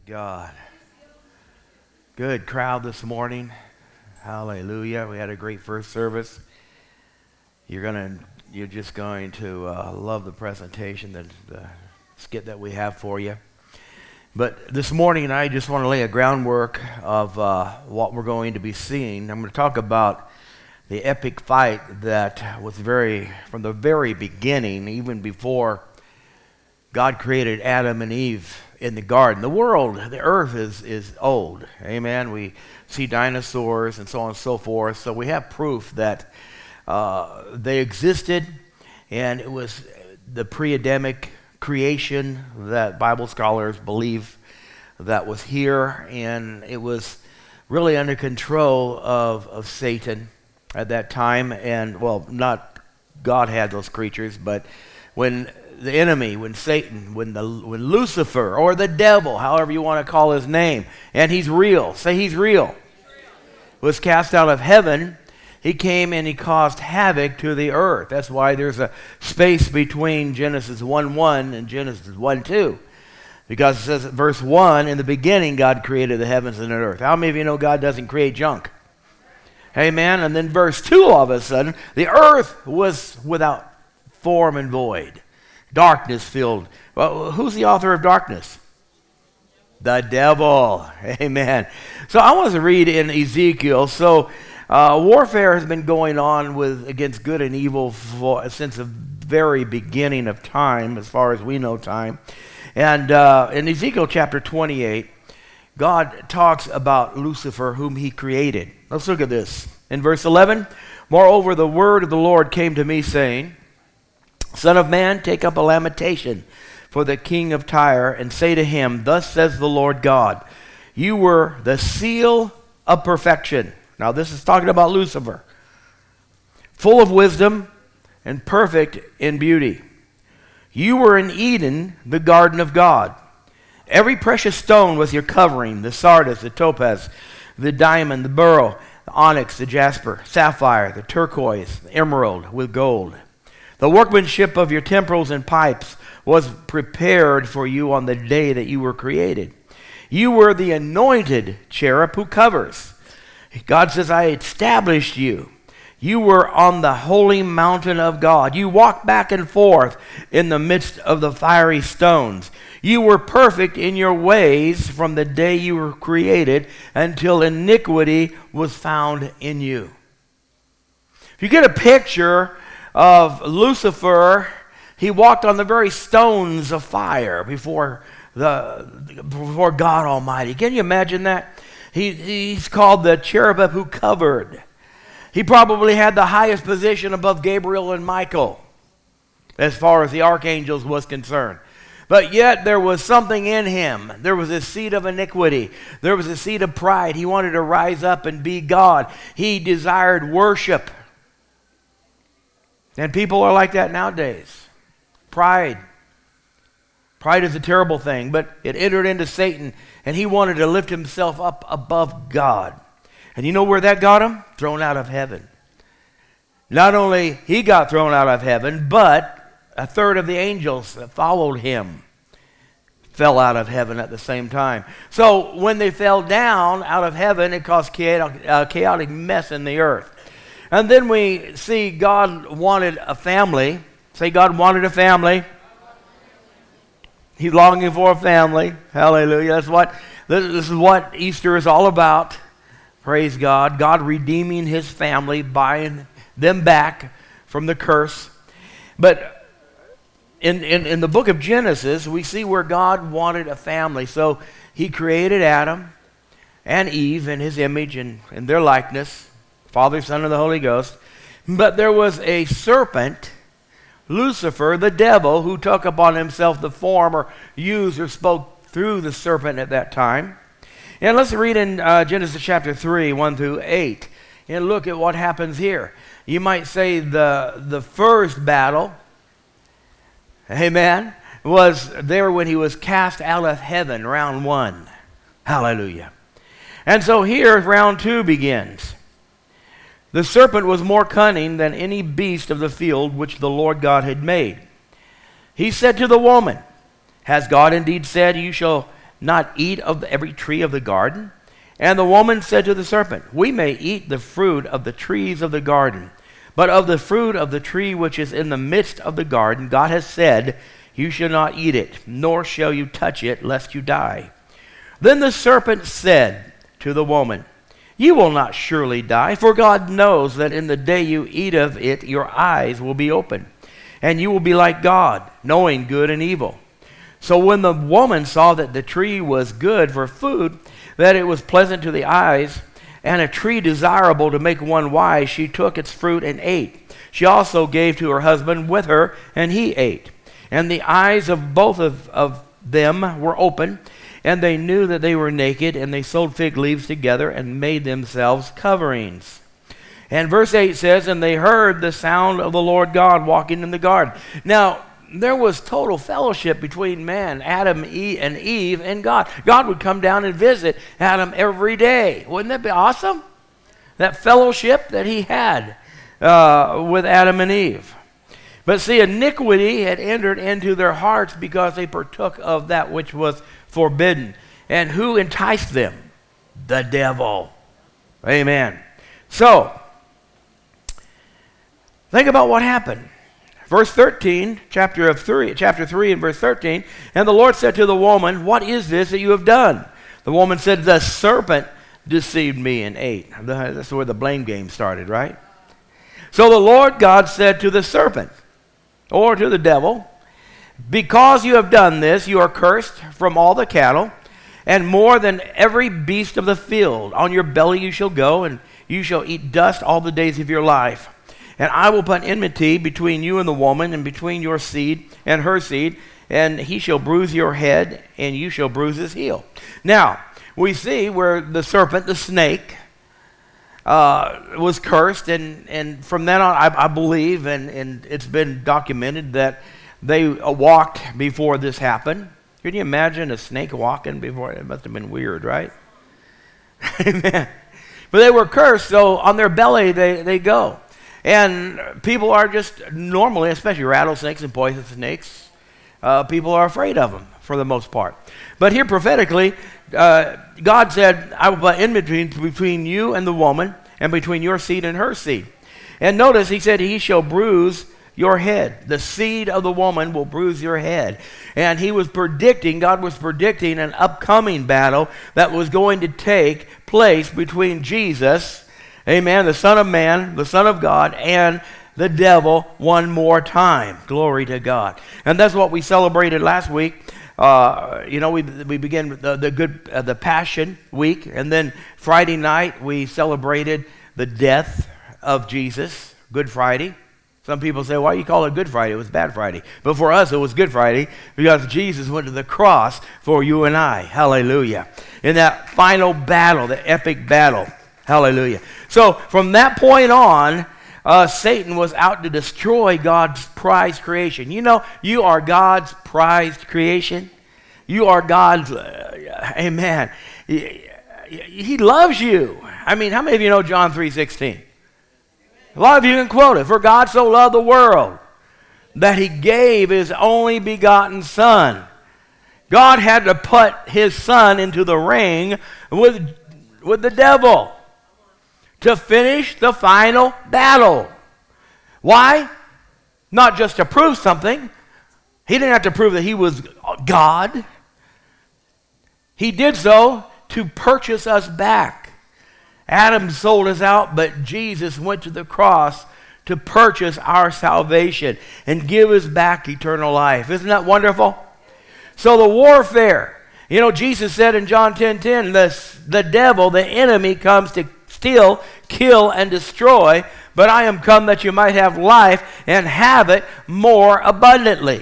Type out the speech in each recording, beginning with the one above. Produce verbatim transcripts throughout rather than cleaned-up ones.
God. Good crowd this morning. Hallelujah. We had a great first service. You're gonna, you're just going to uh, love the presentation, the, the skit that we have for you. But this morning, I just want to lay a groundwork of uh, what we're going to be seeing. I'm going to talk about the epic fight that was very, from the very beginning, even before God created Adam and Eve in the garden. The world, the earth is, is old. Amen. We see dinosaurs and so on and so forth. So we have proof that uh, they existed, and it was the pre-Adamic creation that Bible scholars believe that was here, and it was really under control of, of Satan at that time. And, well, not God had those creatures, but when the enemy, when Satan, when the when Lucifer or the devil, however you want to call his name, and he's real, say he's real, was cast out of heaven, he came and he caused havoc to the earth. That's why there's a space between Genesis one one and Genesis one two. Because it says, verse one, in the beginning God created the heavens and the earth. How many of you know God doesn't create junk? Amen. And then verse two, all of a sudden, the earth was without form and void. Darkness filled. Well, who's the author of darkness? The devil. Amen. So I want to read in Ezekiel. So uh, warfare has been going on with against good and evil for, since the very beginning of time, as far as we know time. And uh, in Ezekiel chapter twenty-eight, God talks about Lucifer, whom he created. Let's look at this. In verse eleven, moreover, the word of the Lord came to me, saying, Son of man, take up a lamentation for the king of Tyre, and say to him, Thus says the Lord God, you were the seal of perfection. Now this is talking about Lucifer. Full of wisdom and perfect in beauty. You were in Eden, the garden of God. Every precious stone was your covering, the sardius, the topaz, the diamond, the beryl, the onyx, the jasper, sapphire, the turquoise, the emerald with gold. The workmanship of your timbrels and pipes was prepared for you on the day that you were created. You were the anointed cherub who covers. God says, I established you. You were on the holy mountain of God. You walked back and forth in the midst of the fiery stones. You were perfect in your ways from the day you were created until iniquity was found in you. If you get a picture of Lucifer, he walked on the very stones of fire before the before God Almighty. Can you imagine that? He, he's called the cherubim who covered. He probably had the highest position above Gabriel and Michael as far as the archangels was concerned. But yet there was something in him. There was a seed of iniquity. There was a seed of pride. He wanted to rise up and be God. He desired worship. And people are like that nowadays. Pride. Pride is a terrible thing, but it entered into Satan, and he wanted to lift himself up above God. And you know where that got him? Thrown out of heaven. Not only he got thrown out of heaven, but a third of the angels that followed him fell out of heaven at the same time. So when they fell down out of heaven, it caused chaotic, uh, chaotic mess in the earth. And then we see God wanted a family. Say, God wanted a family. He's longing for a family. Hallelujah. That's what, this, this is what Easter is all about. Praise God. God redeeming his family, buying them back from the curse. But in, in, in the book of Genesis, we see where God wanted a family. So he created Adam and Eve in his image and in their likeness. Father, Son, and the Holy Ghost. But there was a serpent, Lucifer, the devil, who took upon himself the form or used or spoke through the serpent at that time. And let's read in uh, Genesis chapter three, one through eight, and look at what happens here. You might say the, the first battle, amen, was there when he was cast out of heaven, round one. Hallelujah. And so here round two begins. The serpent was more cunning than any beast of the field which the Lord God had made. He said to the woman, Has God indeed said, You shall not eat of every tree of the garden? And the woman said to the serpent, We may eat the fruit of the trees of the garden, but of the fruit of the tree which is in the midst of the garden, God has said, You shall not eat it, nor shall you touch it, lest you die. Then the serpent said to the woman, You will not surely die, for God knows that in the day you eat of it, your eyes will be open, and you will be like God, knowing good and evil. So when the woman saw that the tree was good for food, that it was pleasant to the eyes, and a tree desirable to make one wise, she took its fruit and ate. She also gave to her husband with her, and he ate. And the eyes of both of, of them were open, and they knew that they were naked, and they sewed fig leaves together and made themselves coverings. And verse eight says, And they heard the sound of the Lord God walking in the garden. Now, there was total fellowship between man, Adam and Eve, and God. God would come down and visit Adam every day. Wouldn't that be awesome? That fellowship that he had uh, with Adam and Eve. But see, iniquity had entered into their hearts because they partook of that which was forbidden. And who enticed them? The devil. Amen. So, think about what happened. Verse thirteen, chapter of three, chapter three and verse thirteen, And the Lord said to the woman, What is this that you have done? The woman said, The serpent deceived me and ate. That's where the blame game started, right? So the Lord God said to the serpent, or to the devil, Because you have done this, you are cursed from all the cattle, and more than every beast of the field. On your belly you shall go, and you shall eat dust all the days of your life. And I will put enmity between you and the woman, and between your seed and her seed, and he shall bruise your head, and you shall bruise his heel. Now, we see where the serpent, the snake, uh, was cursed, and, and from then on, I, I believe, and, and it's been documented, that they walked before this happened. Can you imagine a snake walking before? It must have been weird, right? Amen. But they were cursed, so on their belly they, they go. And people are just normally, especially rattlesnakes and poison snakes, uh, people are afraid of them for the most part. But here prophetically, uh, God said, I will put enmity between you and the woman, and between your seed and her seed. And notice he said, He shall bruise your head. The seed of the woman will bruise your head. And he was predicting, God was predicting an upcoming battle that was going to take place between Jesus, amen, the Son of Man, the Son of God, and the devil one more time. Glory to God. And that's what we celebrated last week. Uh, you know, we we began the, the good uh, the Passion Week, and then Friday night we celebrated the death of Jesus, Good Friday. Some people say, why you call it Good Friday? It was Bad Friday. But for us, it was Good Friday because Jesus went to the cross for you and I. Hallelujah. In that final battle, the epic battle. Hallelujah. So from that point on, uh, Satan was out to destroy God's prized creation. You know, you are God's prized creation. You are God's, uh, amen. He, he loves you. I mean, how many of you know John three sixteen? A lot of you can quote it. For God so loved the world that he gave his only begotten Son. God had to put his Son into the ring with, with the devil to finish the final battle. Why? Not just to prove something. He didn't have to prove that he was God. He did so to purchase us back. Adam sold us out, but Jesus went to the cross to purchase our salvation and give us back eternal life. Isn't that wonderful? So the warfare, you know, Jesus said in John ten ten, the, the devil, the enemy, comes to steal, kill, and destroy, but I am come that you might have life and have it more abundantly.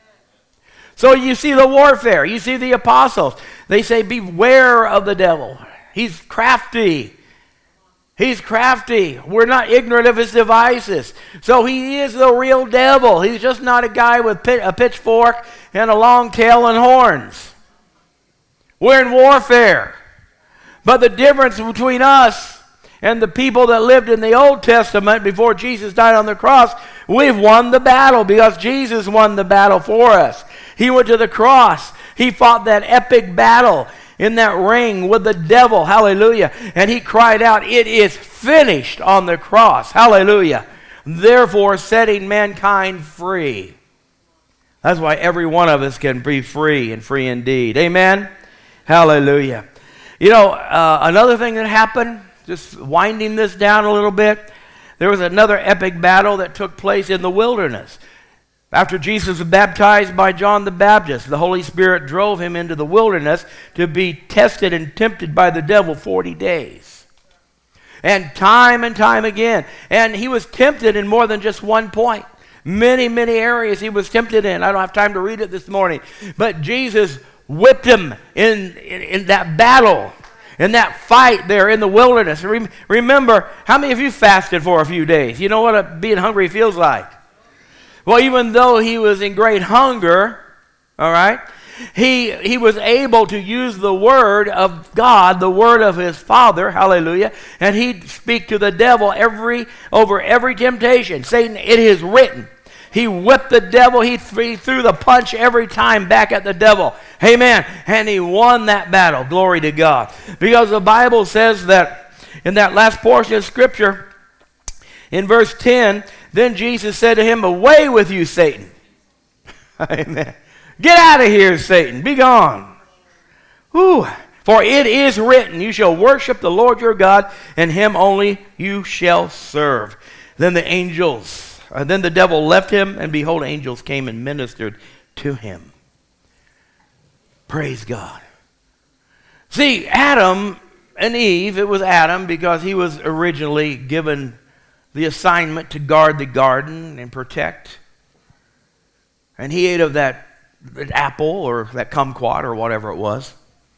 So you see the warfare. You see the apostles. They say, beware of the devil. He's crafty. He's crafty. We're not ignorant of his devices. So he is the real devil. He's just not a guy with pit, a pitchfork and a long tail and horns. We're in warfare. But the difference between us and the people that lived in the Old Testament before Jesus died on the cross, we've won the battle because Jesus won the battle for us. He went to the cross He fought that epic battle in that ring with the devil. Hallelujah. And he cried out, "It is finished," on the cross. Hallelujah. Therefore, setting mankind free. That's why every one of us can be free and free indeed. Amen? Hallelujah. You know, uh, another thing that happened, just winding this down a little bit, there was another epic battle that took place in the wilderness. After Jesus was baptized by John the Baptist, the Holy Spirit drove him into the wilderness to be tested and tempted by the devil forty days. And time and time again. And he was tempted in more than just one point. Many, many areas he was tempted in. I don't have time to read it this morning. But Jesus whipped him in, in, in that battle, in that fight there in the wilderness. Remember, how many of you fasted for a few days? You know what a, being hungry feels like. Well, even though he was in great hunger, all right, he, he was able to use the word of God, the word of his Father, hallelujah, and he'd speak to the devil every over every temptation. Satan, it is written. He whipped the devil. He, th- he threw the punch every time back at the devil. Amen. And he won that battle. Glory to God. Because the Bible says that in that last portion of Scripture, in verse ten, then Jesus said to him, "Away with you, Satan." Amen. "Get out of here, Satan. Be gone. Whew. For it is written, you shall worship the Lord your God, and him only you shall serve." Then the angels, uh, then the devil left him, and behold, angels came and ministered to him. Praise God. See, Adam and Eve, it was Adam because he was originally given the assignment to guard the garden and protect. And he ate of that, that apple or that kumquat or whatever it was.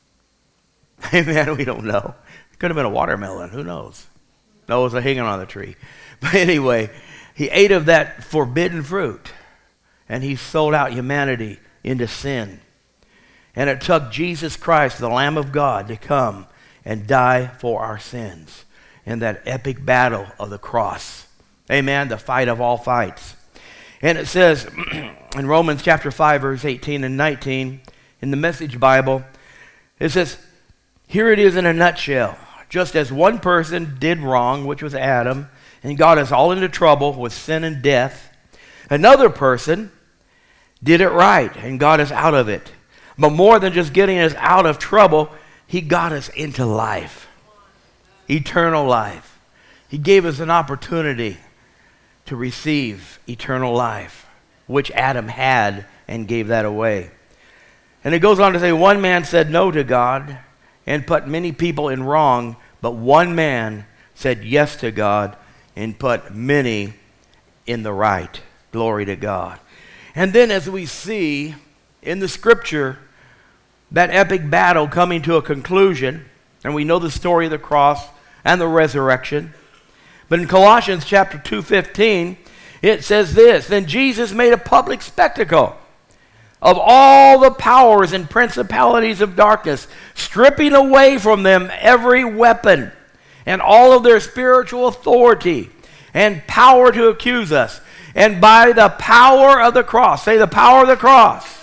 Amen, we don't know. It could have been a watermelon, who knows? No, it was a hanging on the tree. But anyway, he ate of that forbidden fruit. And he sold out humanity into sin. And it took Jesus Christ, the Lamb of God, to come and die for our sins in that epic battle of the cross. Amen, the fight of all fights. And it says in Romans chapter five, verse eighteen and nineteen, in the Message Bible, it says, here it is in a nutshell. Just as one person did wrong, which was Adam, and got us all into trouble with sin and death, another person did it right and got us out of it. But more than just getting us out of trouble, he got us into life. Eternal life. He gave us an opportunity to receive eternal life, which Adam had and gave that away. And it goes on to say, one man said no to God and put many people in wrong, but one man said yes to God and put many in the right. Glory to God. And then as we see in the Scripture that epic battle coming to a conclusion, and we know the story of the cross and the resurrection. But in Colossians chapter two fifteen, it says this, then Jesus made a public spectacle of all the powers and principalities of darkness, stripping away from them every weapon and all of their spiritual authority and power to accuse us. And by the power of the cross, say the power of the cross,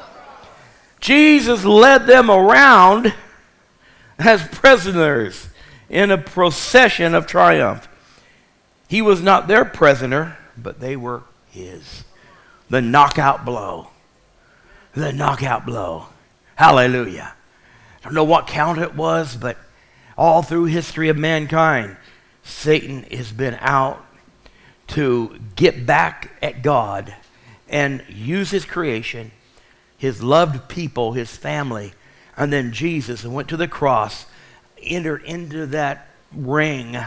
Jesus led them around as prisoners in a procession of triumph. He was not their prisoner, but they were his. The knockout blow. The knockout blow. Hallelujah. I don't know what count it was, but all through history of mankind, Satan has been out to get back at God and use his creation, his loved people, his family, and then Jesus, and went to the cross, entered into that ring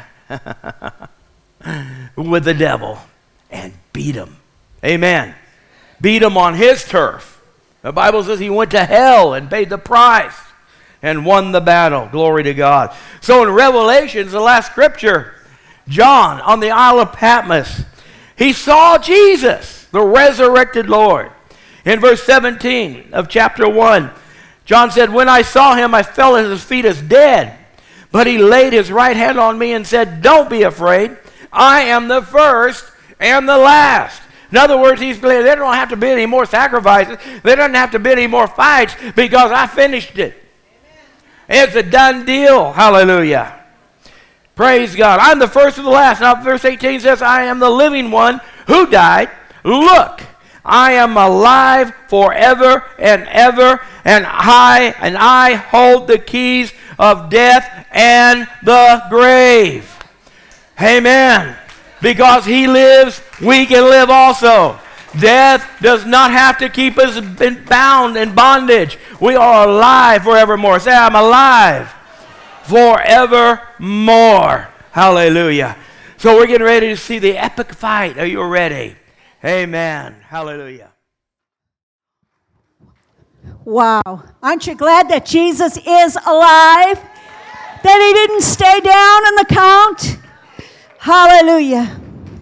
with the devil and beat him. Amen. Beat him on his turf. The Bible says he went to hell and paid the price and won the battle. Glory to God. So in Revelations, the last scripture, John on the Isle of Patmos, he saw Jesus, the resurrected Lord. In verse seventeen of chapter one, John said, when I saw him, I fell at his feet as dead. But he laid his right hand on me and said, don't be afraid. I am the first and the last. In other words, he's there don't have to be any more sacrifices. There doesn't have to be any more fights because I finished it. Amen. It's a done deal. Hallelujah. Praise God. I'm the first and the last. Now verse eighteen says, I am the living one who died. Look, I am alive forever and ever, and I and I hold the keys of death and the grave. Amen. Because he lives, we can live also. Death does not have to keep us bound in bondage. We are alive forevermore. Say, I'm alive forevermore. Hallelujah. So we're getting ready to see the epic fight. Are you ready? Amen. Hallelujah. Wow. Aren't you glad that Jesus is alive? That he didn't stay down in the count? Hallelujah.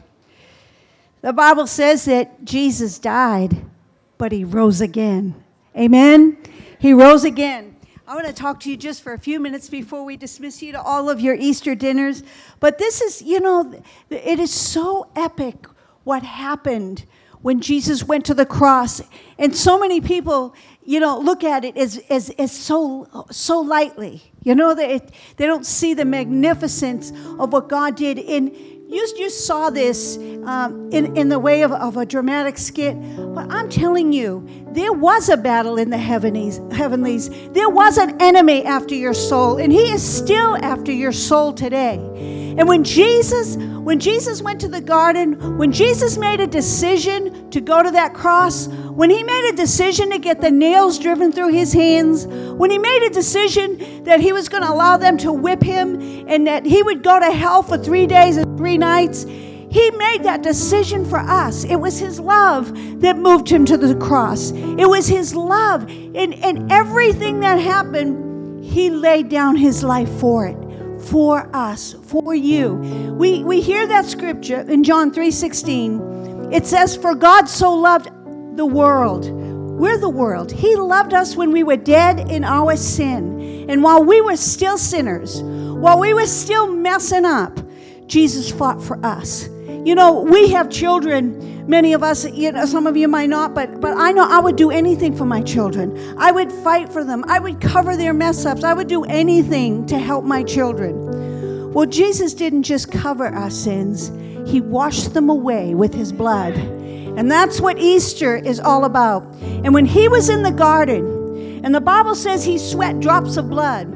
The Bible says that Jesus died, but he rose again. Amen? He rose again. I want to talk to you just for a few minutes before we dismiss you to all of your Easter dinners. But this is, you know, it is so epic what happened when Jesus went to the cross. And so many people, you know, look at it as, as, as so, so lightly. You know, they, they don't see the magnificence of what God did. In you, you saw this um, in, in the way of, of a dramatic skit. But I'm telling you, there was a battle in the heavenlies. heavenlies. There was an enemy after your soul, and he is still after your soul today. And when Jesus, when Jesus went to the garden, when Jesus made a decision to go to that cross, when he made a decision to get the nails driven through his hands, when he made a decision that he was going to allow them to whip him and that he would go to hell for three days and three nights, he made that decision for us. It was his love that moved him to the cross. It was his love. And, and everything that happened, he laid down his life for it. For us, for you. We we hear that scripture in John three sixteen. It says, for God so loved the world. We're the world. He loved us when we were dead in our sin. And while we were still sinners, while we were still messing up, Jesus fought for us. You know, we have children. Many of us, you know, some of you might not, but but I know I would do anything for my children. I would fight for them. I would cover their mess ups. I would do anything to help my children. Well, Jesus didn't just cover our sins. He washed them away with his blood. And that's what Easter is all about. And when he was in the garden, and the Bible says he sweat drops of blood,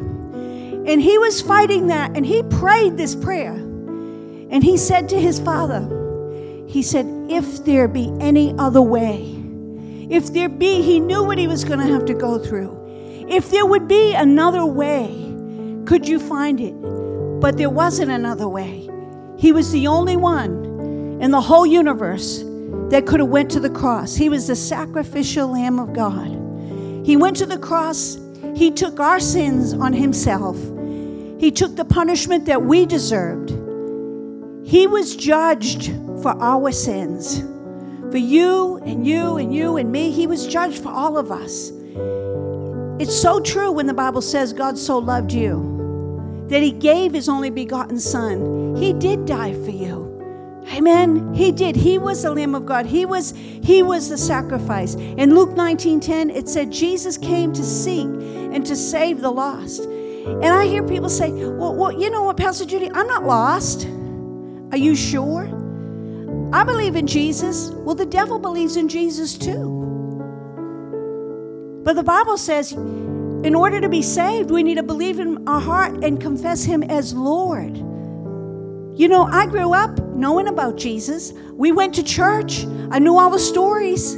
and he was fighting that, and he prayed this prayer. And he said to his Father, he said, if there be any other way, if there be, he knew what he was going to have to go through. If there would be another way, could you find it? But there wasn't another way. He was the only one in the whole universe that could have went to the cross. He was the sacrificial Lamb of God. He went to the cross. He took our sins on himself. He took the punishment that we deserved. He was judged for our sins. For you and you and you and me, he was judged for all of us. It's so true when the Bible says God so loved you that he gave his only begotten son. He did die for you. Amen. He did. He was the Lamb of God. He was, he was the sacrifice. In Luke nineteen ten, it said Jesus came to seek and to save the lost. And I hear people say, well, well, you know what, Pastor Judy, I'm not lost. Are you sure? I believe in Jesus. Well, the devil believes in Jesus too. But the Bible says in order to be saved, we need to believe in our heart and confess him as Lord. You know, I grew up knowing about Jesus. We went to church. I knew all the stories.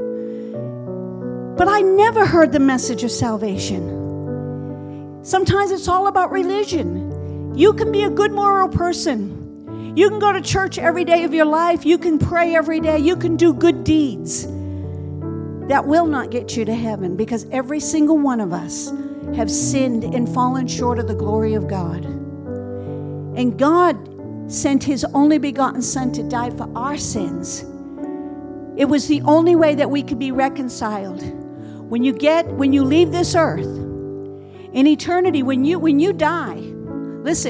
But I never heard the message of salvation. Sometimes it's all about religion. You can be a good moral person. You can go to church every day of your life. You can pray every day. You can do good deeds. That will not get you to heaven because every single one of us have sinned and fallen short of the glory of God. And God sent his only begotten son to die for our sins. It was the only way that we could be reconciled. When you get, when you leave this earth, in eternity, when you, when you die,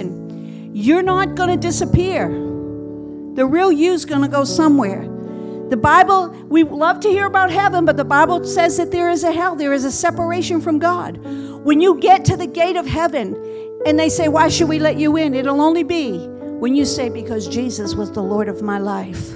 listen, you're not going to disappear. The real you's going to go somewhere. The Bible, we love to hear about heaven, but the Bible says that there is a hell. There is a separation from God. When you get to the gate of heaven and they say, why should we let you in? It'll only be when you say, because Jesus was the Lord of my life.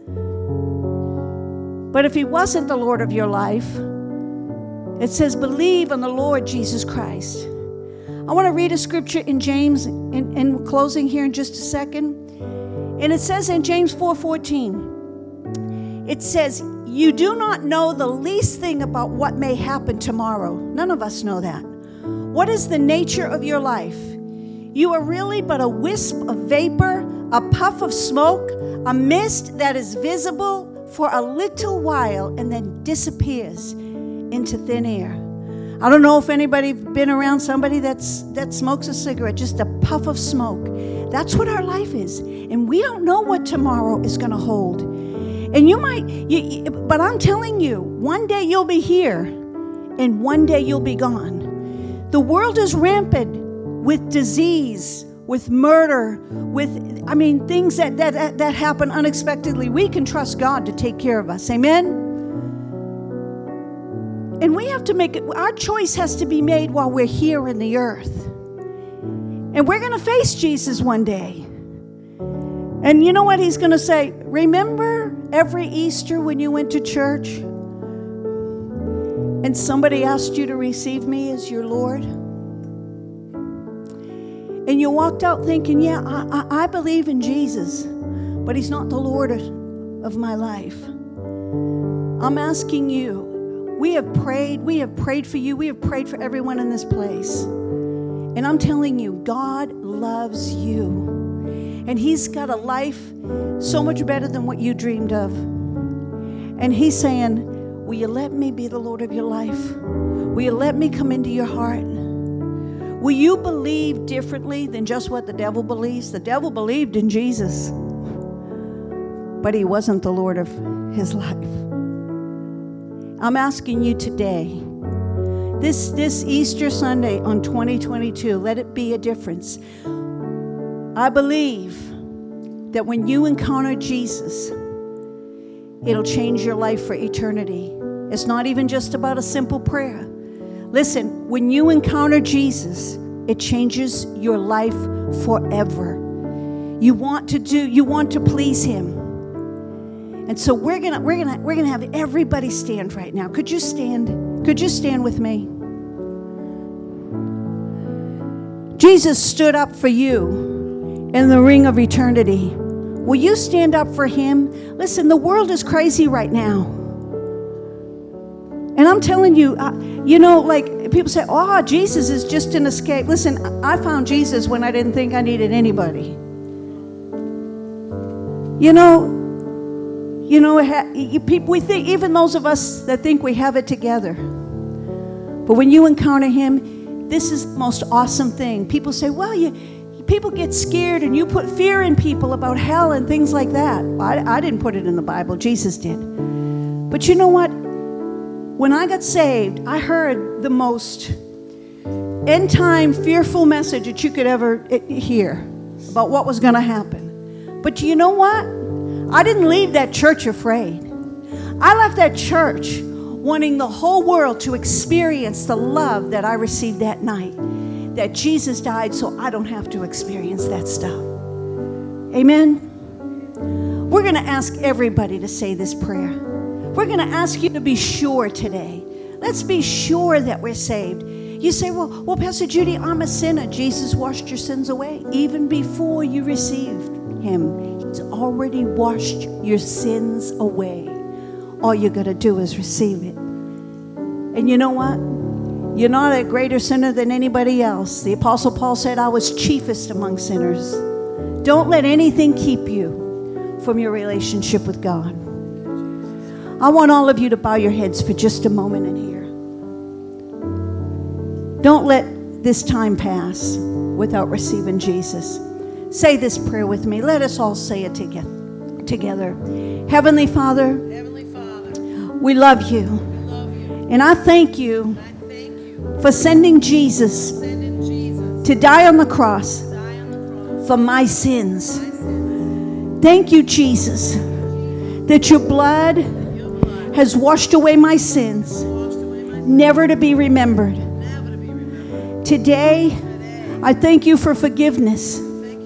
But if he wasn't the Lord of your life, it says, believe on the Lord Jesus Christ. I want to read a scripture in James, in, in closing here in just a second. And it says in James four fourteen, it says, you do not know the least thing about what may happen tomorrow. None of us know that. What is the nature of your life? You are really but a wisp of vapor, a puff of smoke, a mist that is visible for a little while and then disappears into thin air. I don't know if anybody's been around somebody that's that smokes a cigarette, just a puff of smoke. That's what our life is. And we don't know what tomorrow is going to hold. And you might, you, but I'm telling you, one day you'll be here and one day you'll be gone. The world is rampant with disease, with murder, with, I mean, things that, that, that happen unexpectedly. We can trust God to take care of us. Amen? And we have to make it, our choice has to be made while we're here in the earth. And we're going to face Jesus one day. And you know what he's going to say? Remember every Easter when you went to church and somebody asked you to receive me as your Lord? And you walked out thinking, yeah, I, I, I believe in Jesus, but he's not the Lord of, of my life. I'm asking you, we have prayed, we have prayed for you, we have prayed for everyone in this place. And I'm telling you, God loves you. And he's got a life so much better than what you dreamed of. And he's saying, will you let me be the Lord of your life? Will you let me come into your heart? Will you believe differently than just what the devil believes? The devil believed in Jesus, but he wasn't the Lord of his life. I'm asking you today, this, this Easter Sunday on twenty twenty-two, let it be a difference. I believe that when you encounter Jesus, it'll change your life for eternity. It's not even just about a simple prayer. Listen, when you encounter Jesus, it changes your life forever. You want to do, you want to please him. And so we're gonna, we're gonna, we're gonna have everybody stand right now. Could you stand? Could you stand with me? Jesus stood up for you in the ring of eternity. Will you stand up for him? Listen, the world is crazy right now. And I'm telling you, uh, you know, like people say, oh, Jesus is just an escape. Listen, I found Jesus when I didn't think I needed anybody. You know, you know, we think, even those of us that think we have it together. But when you encounter him, this is the most awesome thing. People say, well, you, people get scared and you put fear in people about hell and things like that. I, I didn't put it in the Bible. Jesus did. But you know what? When I got saved, I heard the most end-time fearful message that you could ever hear about what was going to happen. But you know what? I didn't leave that church afraid. I left that church wanting the whole world to experience the love that I received that night. That Jesus died so I don't have to experience that stuff. Amen? We're going to ask everybody to say this prayer. We're going to ask you to be sure today. Let's be sure that we're saved. You say, well, well, Pastor Judy, I'm a sinner. Jesus washed your sins away. Even before you received him, he's already washed your sins away. All you got to do is receive it. And you know what? You're not a greater sinner than anybody else. The Apostle Paul said, I was chiefest among sinners. Don't let anything keep you from your relationship with God. I want all of you to bow your heads for just a moment in here. Don't let this time pass without receiving Jesus. Say this prayer with me. Let us all say it together. Together. Heavenly Father, Heavenly Father, we love you. we love you. And I thank you I thank you for sending Jesus for sending Jesus to die on the cross to die on the cross for my sins. for my sins. Thank you, Jesus, that your blood has washed away my sins, never to be remembered. Today, I thank you for forgiveness.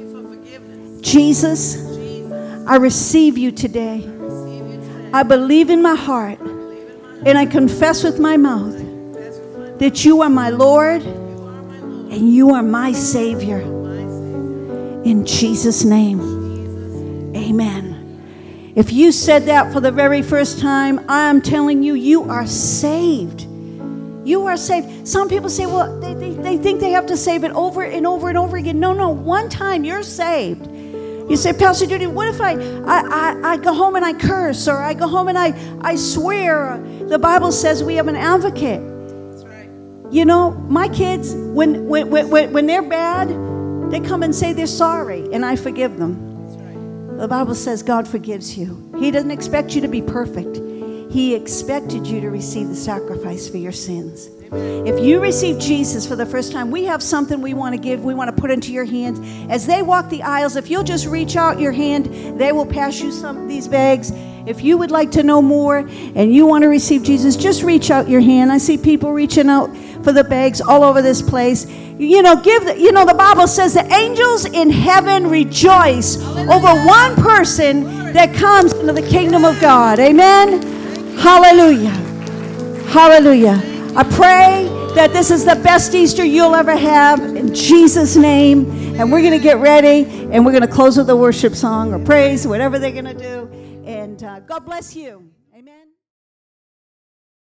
Jesus, I receive you today. I believe in my heart and I confess with my mouth that you are my Lord and you are my Savior. In Jesus' name, amen. If you said that for the very first time, I am telling you, you are saved. You are saved. Some people say, well, they, they, they think they have to save it over and over and over again. No, no, one time you're saved. You say, Pastor Judy, what if I, I, I, I go home and I curse, or I go home and I, I swear? The Bible says we have an advocate. That's right. You know, my kids, when, when, when, when they're bad, they come and say they're sorry, and I forgive them. That's right. The Bible says God forgives you. He doesn't expect you to be perfect. He expected you to receive the sacrifice for your sins. If you receive Jesus for the first time, we have something we want to give, we want to put into your hands. As they walk the aisles, if you'll just reach out your hand, they will pass you some of these bags. If you would like to know more and you want to receive Jesus, just reach out your hand. I see people reaching out for the bags all over this place. You know, give the, you know, the Bible says the angels in heaven rejoice over one person that comes into the kingdom of God. Amen. Hallelujah. Hallelujah. I pray that this is the best Easter you'll ever have, in Jesus' name. And we're going to get ready, and we're going to close with a worship song or praise, whatever they're going to do. And uh, God bless you.